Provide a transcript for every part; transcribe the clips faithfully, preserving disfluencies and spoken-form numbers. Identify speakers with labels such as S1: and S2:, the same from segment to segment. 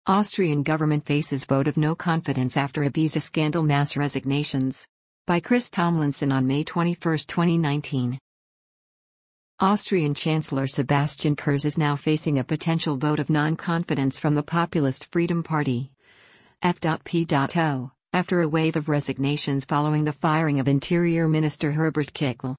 S1: Austrian government faces vote of no confidence after Ibiza scandal mass resignations. By Chris Tomlinson on May twenty-first, twenty nineteen. Austrian Chancellor Sebastian Kurz is now facing a potential vote of non-confidence from the populist Freedom Party F P O, after a wave of resignations following the firing of Interior Minister Herbert Kickl.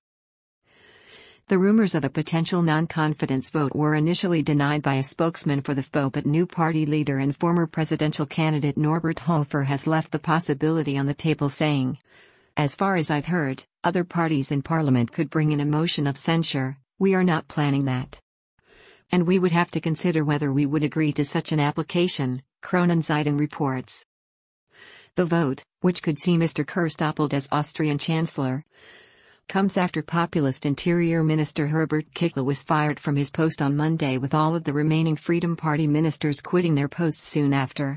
S1: The rumors of a potential non-confidence vote were initially denied by a spokesman for the F P O, but new party leader and former presidential candidate Norbert Hofer has left the possibility on the table, saying, "As far as I've heard, other parties in parliament could bring in a motion of censure. We are not planning that. And we would have to consider whether we would agree to such an application," Kronenzeitung reports. The vote, which could see Mister Kurz toppled as Austrian Chancellor, comes after populist Interior Minister Herbert Kickl was fired from his post on Monday, with all of the remaining Freedom Party ministers quitting their posts soon after.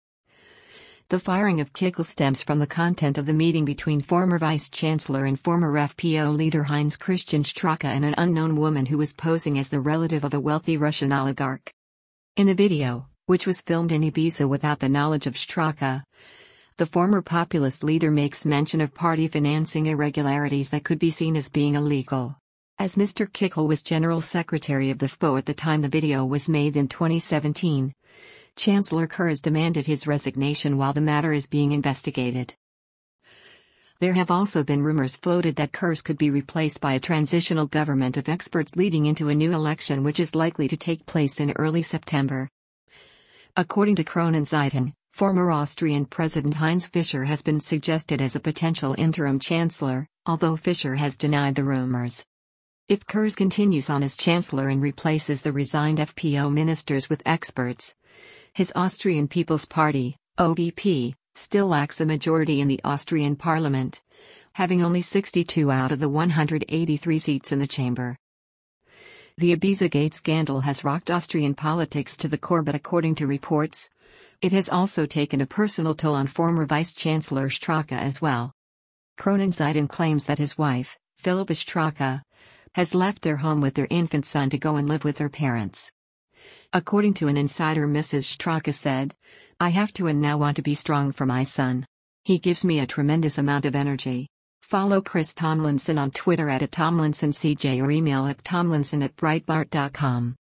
S1: The firing of Kickl stems from the content of the meeting between former Vice-Chancellor and former F P O leader Heinz Christian Straka and an unknown woman who was posing as the relative of a wealthy Russian oligarch. In the video, which was filmed in Ibiza without the knowledge of Straka, the former populist leader makes mention of party financing irregularities that could be seen as being illegal. As Mister Kickl was General Secretary of the F P O at the time the video was made in twenty seventeen, Chancellor Kurz demanded his resignation while the matter is being investigated. There have also been rumors floated that Kurz could be replaced by a transitional government of experts leading into a new election which is likely to take place in early September. According to Kronenzeitung, former Austrian President Heinz Fischer has been suggested as a potential interim chancellor, although Fischer has denied the rumors. If Kurz continues on as chancellor and replaces the resigned F P O ministers with experts, his Austrian People's Party, O V P, still lacks a majority in the Austrian parliament, having only sixty-two out of the one hundred eighty-three seats in the chamber. The Ibizagate scandal has rocked Austrian politics to the core, but according to reports, it has also taken a personal toll on former Vice-Chancellor Straka as well. Kronenzeitung claims that his wife, Philippa Straka, has left their home with their infant son to go and live with their parents. According to an insider, Missus Straka said, "I have to and now want to be strong for my son. He gives me a tremendous amount of energy." Follow Chris Tomlinson on Twitter at Tomlinson C J or email at tomlinson at breitbart dot com.